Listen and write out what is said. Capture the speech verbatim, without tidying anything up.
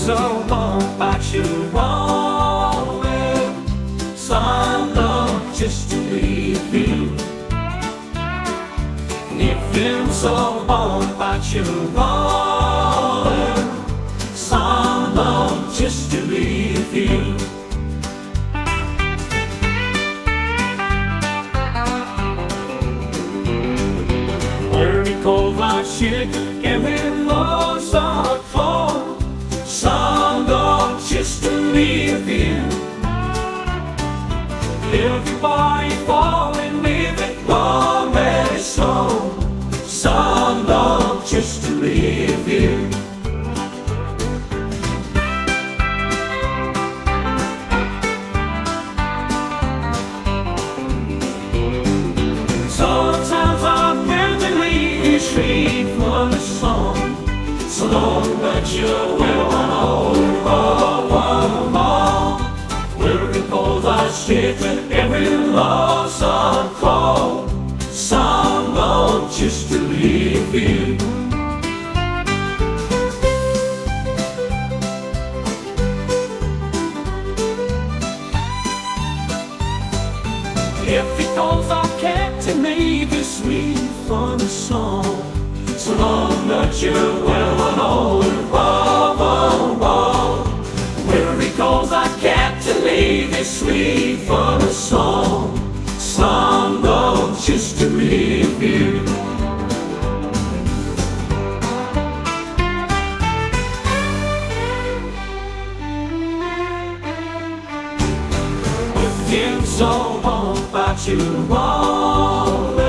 so long about you wanting some love just to leave you. It feels so long about you wanting some love just to leave you. Cold like shit, every love's a fall. Some love just to leave you. Everybody fall and leave it already so. Some love just to leave you. Sometimes I can't believe street for the song, so long that you will run over. Where it goes I shit with every love's a call. Some love just to leave you. If it goes I can't to make it sweet for the song, so long that you will run over. Where it goes I can't to leave it sweet for the song. Some love just to leave you. With you so long about you all.